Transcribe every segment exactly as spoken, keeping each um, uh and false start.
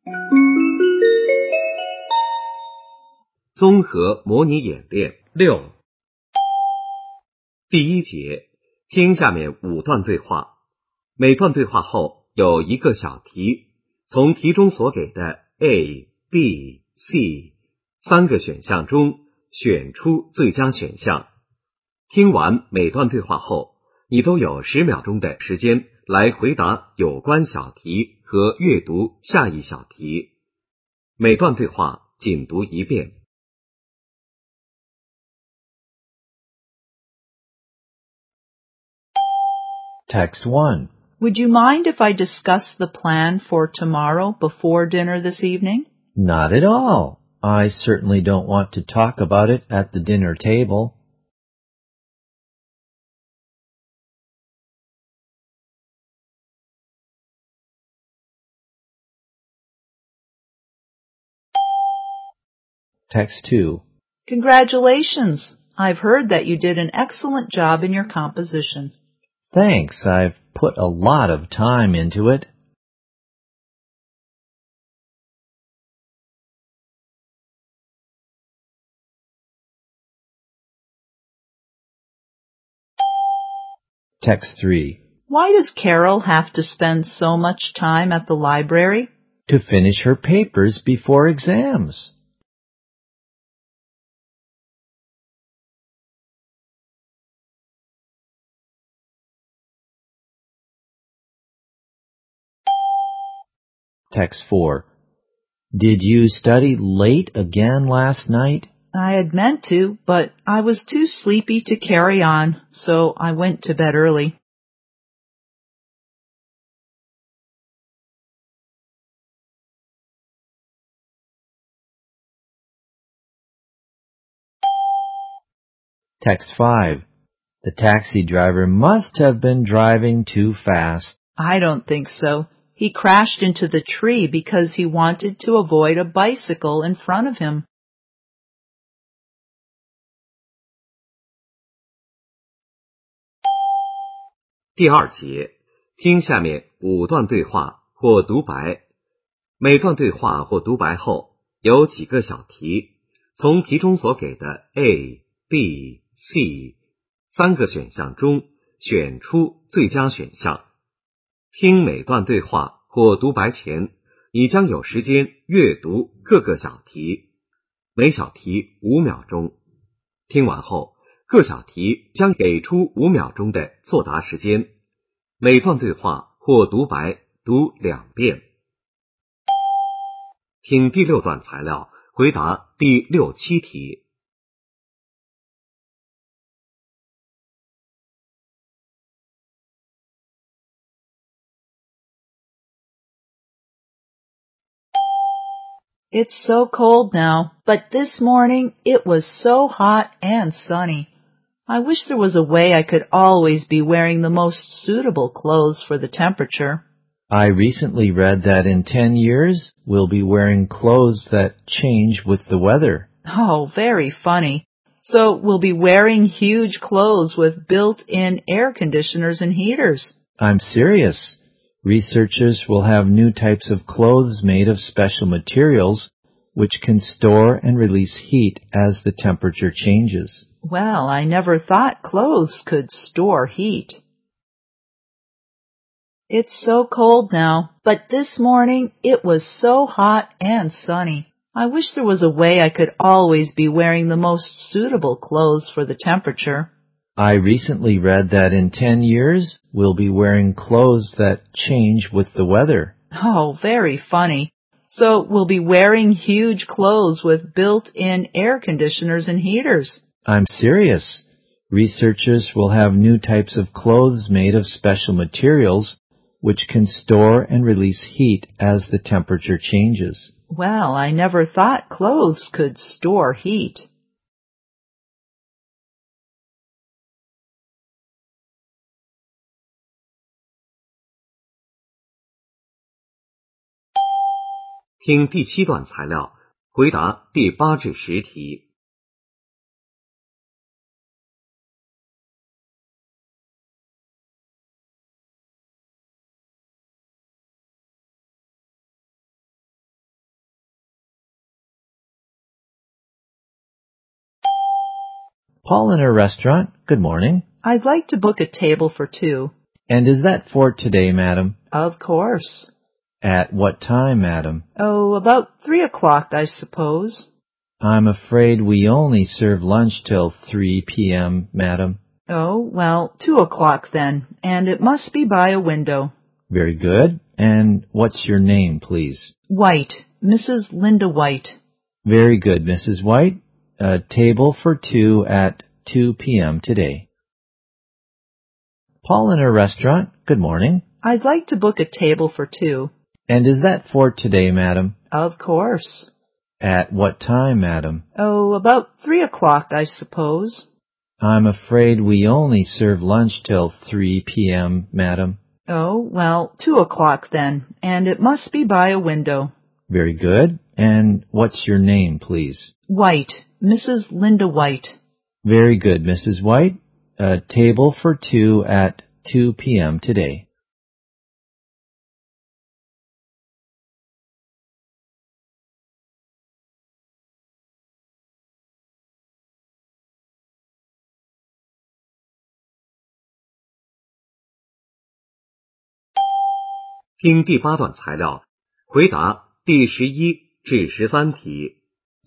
综合模拟演练六。第一节，听下面五段对话，每段对话后有一个小题，从题中所给的 A、B、C 三个选项中选出最佳选项。听完每段对话后，你都有十秒钟的时间来回答有关小题和阅读下一小题。每段对话仅读一遍。 Text one. Would you mind if I discuss the plan for tomorrow before dinner this evening? Not at all. I certainly don't want to talk about it at the dinner table. Text two. Congratulations! I've heard that you did an excellent job in your composition. Thanks. I've put a lot of time into it. Text three. Why does Carol have to spend so much time at the library? To finish her papers before exams. Text four. Did you study late again last night? I had meant to, but I was too sleepy to carry on, so I went to bed early. Text five. The taxi driver must have been driving too fast. I don't think so. He crashed into the tree because he wanted to avoid a bicycle in front of him. 第二节，听下面五段对话或独白。每段对话或独白后有几个小题，从题中所给的 A、B、C 三个选项中选出最佳选项。听每段对话或独白前，你将有时间阅读各个小题，每小题五秒钟。听完后，各小题将给出五秒钟的作答时间。每段对话或独白读两遍。听第六段材料，回答第六七题。 It's so cold now, but this morning it was so hot and sunny. I wish there was a way I could always be wearing the most suitable clothes for the temperature. I recently read that in ten years, we'll be wearing clothes that change with the weather. Oh, very funny. So we'll be wearing huge clothes with built-in air conditioners and heaters. I'm serious. Researchers will have new types of clothes made of special materials which can store and release heat as the temperature changes. Well, I never thought clothes could store heat. It's so cold now, but this morning it was so hot and sunny. I wish there was a way I could always be wearing the most suitable clothes for the temperature. I recently read that in ten years, we'll be wearing clothes that change with the weather. Oh, very funny. So we'll be wearing huge clothes with built-in air conditioners and heaters. I'm serious. Researchers will have new types of clothes made of special materials which can store and release heat as the temperature changes. Well, I never thought clothes could store heat. 《听第七段材料，回答第八至十题。 Pauliner Restaurant, good morning. I'd like to book a table for two. And is that for today, madam? Of course. At what time, madam? Oh, about three o'clock, I suppose. I'm afraid we only serve lunch till three p.m., madam. Oh, well, two o'clock then, and it must be by a window. Very good. And what's your name, please? White, Missus Linda White. Very good, Missus White. A table for two at two p.m. today. Pauliner Restaurant, good morning. I'd like to book a table for two. And is that for today, madam? Of course. At what time, madam? Oh, about three o'clock, I suppose. I'm afraid we only serve lunch till three p.m., madam. Oh, well, two o'clock then, and it must be by a window. Very good. And what's your name, please? White, Missus Linda White. Very good, Missus White. A table for two at two p.m. today. 听第八段材料，回答第十一至十三题。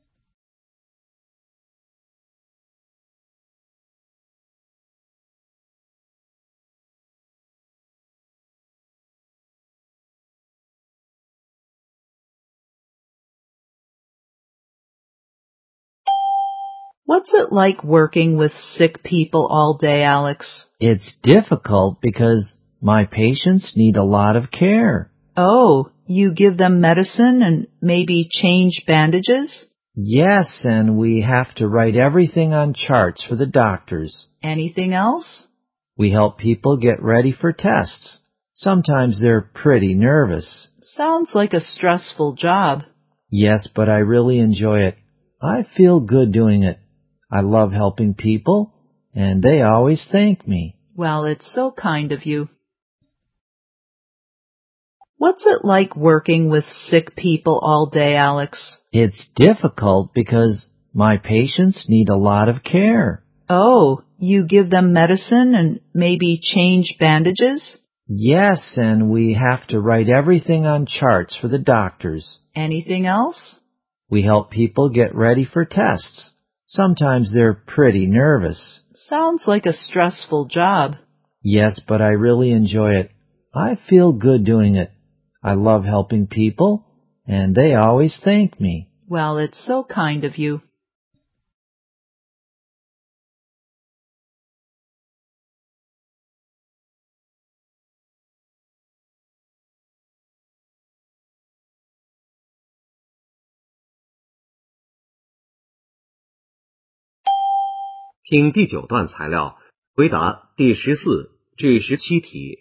What's it like working with sick people all day, Alex? It's difficult because my patients need a lot of care. Oh, you give them medicine and maybe change bandages? Yes, and we have to write everything on charts for the doctors. Anything else? We help people get ready for tests. Sometimes they're pretty nervous. Sounds like a stressful job. Yes, but I really enjoy it. I feel good doing it. I love helping people, and they always thank me. Well, it's so kind of you. What's it like working with sick people all day, Alex? It's difficult because my patients need a lot of care. Oh, you give them medicine and maybe change bandages? Yes, and we have to write everything on charts for the doctors. Anything else? We help people get ready for tests. Sometimes they're pretty nervous. Sounds like a stressful job. Yes, but I really enjoy it. I feel good doing it. I love helping people, and they always thank me. Well, it's so kind of you. 听第九段材料，回答第十四至十七题。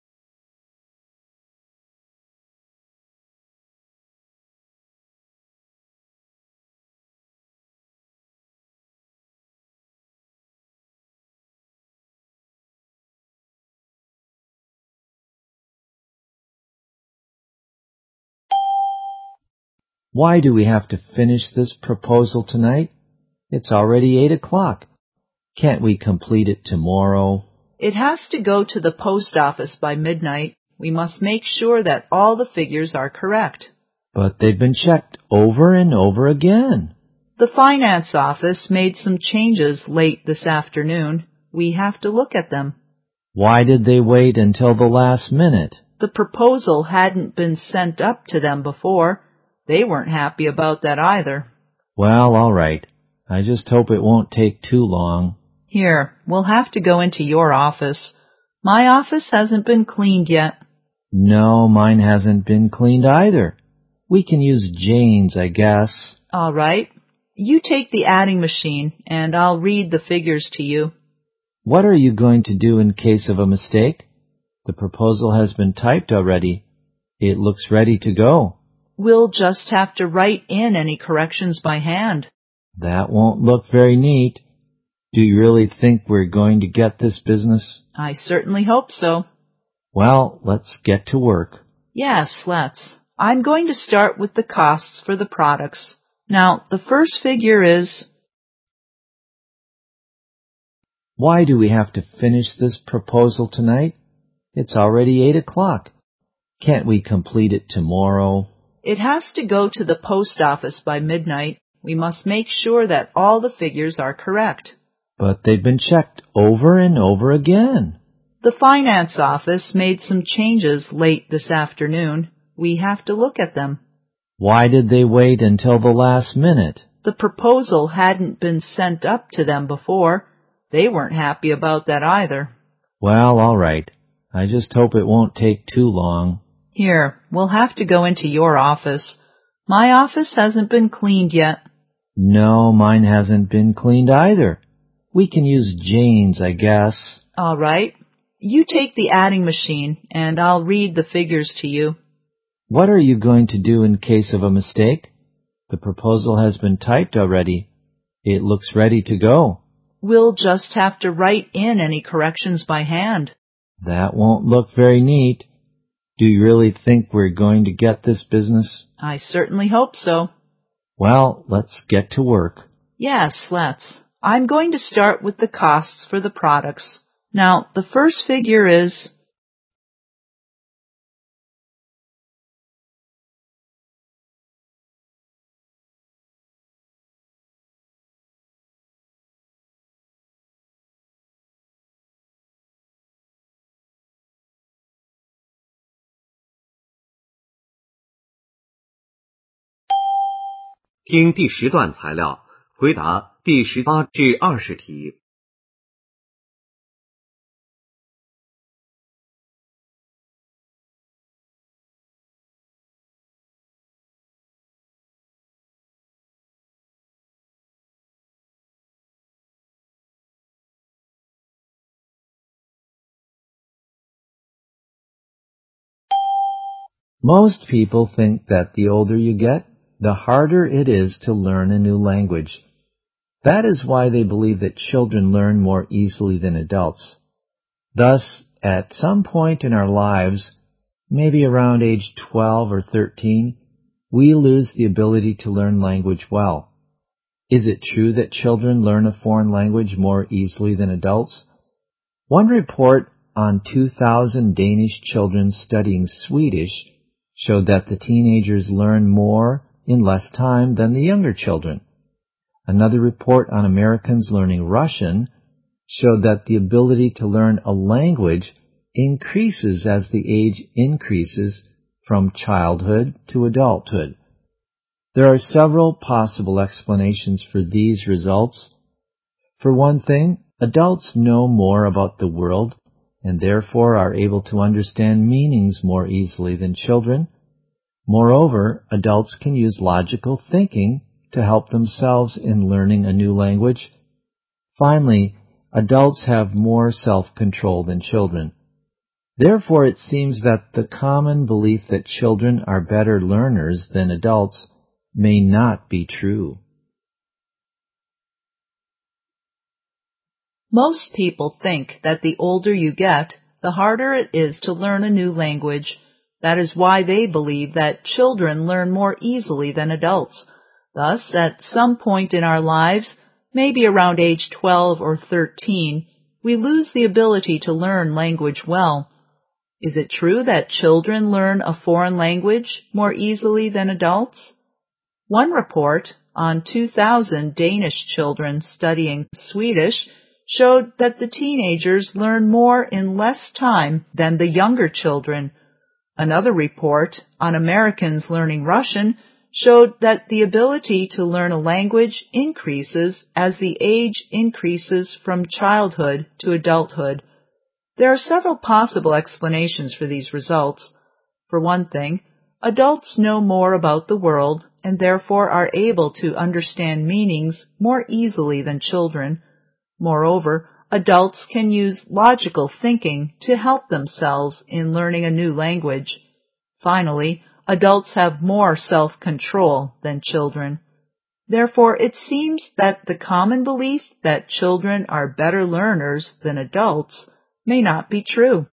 Why do we have to finish this proposal tonight? It's already eight o'clock. Can't we complete it tomorrow? It has to go to the post office by midnight. We must make sure that all the figures are correct. But they've been checked over and over again. The finance office made some changes late this afternoon. We have to look at them. Why did they wait until the last minute? The proposal hadn't been sent up to them before. They weren't happy about that either. Well, all right. I just hope it won't take too long. Here, we'll have to go into your office. My office hasn't been cleaned yet. No, mine hasn't been cleaned either. We can use Jane's, I guess. All right. You take the adding machine, and I'll read the figures to you. What are you going to do in case of a mistake? The proposal has been typed already. It looks ready to go. We'll just have to write in any corrections by hand. That won't look very neat. Do you really think we're going to get this business? I certainly hope so. Well, let's get to work. Yes, let's. I'm going to start with the costs for the products. Now, the first figure is Why do we have to finish this proposal tonight? It's already eight o'clock. Can't we complete it tomorrow? It has to go to the post office by midnight. We must make sure that all the figures are correct. But they've been checked over and over again. The finance office made some changes late this afternoon. We have to look at them. Why did they wait until the last minute? The proposal hadn't been sent up to them before. They weren't happy about that either. Well, all right. I just hope it won't take too long. Here, we'll have to go into your office. My office hasn't been cleaned yet. No, mine hasn't been cleaned either. We can use Jane's, I guess. All right. You take the adding machine, and I'll read the figures to you. What are you going to do in case of a mistake? The proposal has been typed already. It looks ready to go. We'll just have to write in any corrections by hand. That won't look very neat. Do you really think we're going to get this business? I certainly hope so. Well, let's get to work. Yes, let's. I'm going to start with the costs for the products. Now, the first figure is... 听第十段材料，回答第十八至二十题。 Most people think that the older you get, the harder it is to learn a new language. That is why they believe that children learn more easily than adults. Thus, at some point in our lives, maybe around age twelve or thirteen, we lose the ability to learn language well. Is it true that children learn a foreign language more easily than adults? One report on two thousand Danish children studying Swedish showed that the teenagers learn more in less time than the younger children. Another report on Americans learning Russian showed that the ability to learn a language increases as the age increases from childhood to adulthood. There are several possible explanations for these results. For one thing, adults know more about the world and therefore are able to understand meanings more easily than children. Moreover, adults can use logical thinking to help themselves in learning a new language. Finally, adults have more self-control than children. Therefore, it seems that the common belief that children are better learners than adults may not be true. Most people think that the older you get, the harder it is to learn a new language. That is why they believe that children learn more easily than adults. Thus, at some point in our lives, maybe around age twelve or thirteen, we lose the ability to learn language well. Is it true that children learn a foreign language more easily than adults? One report on two thousand Danish children studying Swedish showed that the teenagers learn more in less time than the younger children. Another report on Americans learning Russian showed that the ability to learn a language increases as the age increases from childhood to adulthood. There are several possible explanations for these results. For one thing, adults know more about the world and therefore are able to understand meanings more easily than children. Moreover, adults can use logical thinking to help themselves in learning a new language. Finally, adults have more self-control than children. Therefore, it seems that the common belief that children are better learners than adults may not be true.